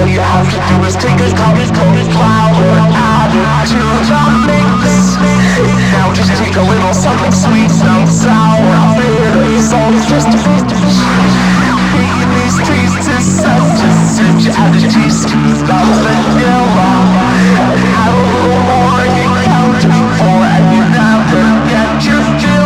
All you have to do is take a cup of cold flour, add it to the mix. Now just take a little something sweet, some sour, bitter, salt, just a bit. Making these tastes such a cinch. Add a teaspoon of vanilla, and add a little more, and you count to 4, and you never get your fill.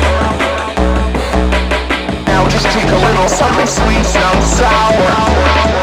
Now just take a little something sweet, some sour.